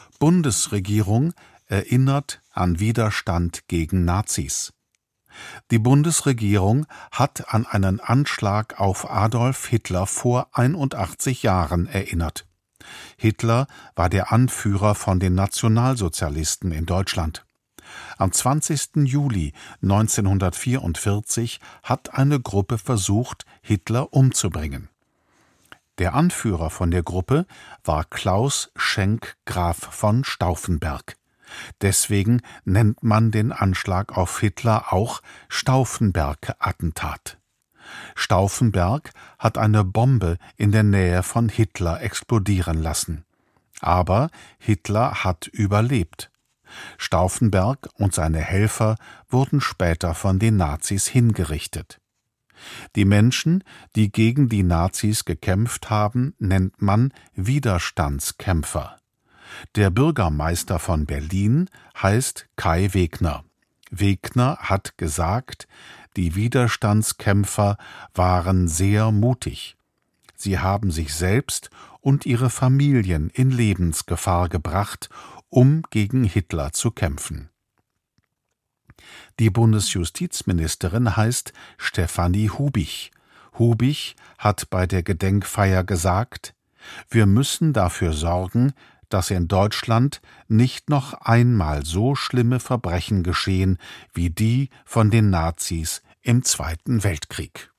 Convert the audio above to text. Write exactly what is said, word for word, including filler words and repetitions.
Bundesregierung erinnert an Widerstand gegen Nazis. Die Bundesregierung hat an einen Anschlag auf Adolf Hitler vor einundachtzig Jahren erinnert. Hitler war der Anführer von den Nationalsozialisten in Deutschland. Am zwanzigsten Juli neunzehnhundertvierundvierzig hat eine Gruppe versucht, Hitler umzubringen. Der Anführer von der Gruppe war Klaus Schenk Graf von Stauffenberg. Deswegen nennt man den Anschlag auf Hitler auch Stauffenberg-Attentat. Stauffenberg hat eine Bombe in der Nähe von Hitler explodieren lassen. Aber Hitler hat überlebt. Stauffenberg und seine Helfer wurden später von den Nazis hingerichtet. Die Menschen, die gegen die Nazis gekämpft haben, nennt man Widerstandskämpfer. Der Bürgermeister von Berlin heißt Kai Wegner. Wegner hat gesagt, die Widerstandskämpfer waren sehr mutig. Sie haben sich selbst und ihre Familien in Lebensgefahr gebracht, um gegen Hitler zu kämpfen. Die Bundesjustizministerin heißt Stefanie Hubich. Hubich hat bei der Gedenkfeier gesagt: Wir müssen dafür sorgen, dass in Deutschland nicht noch einmal so schlimme Verbrechen geschehen wie die von den Nazis im Zweiten Weltkrieg.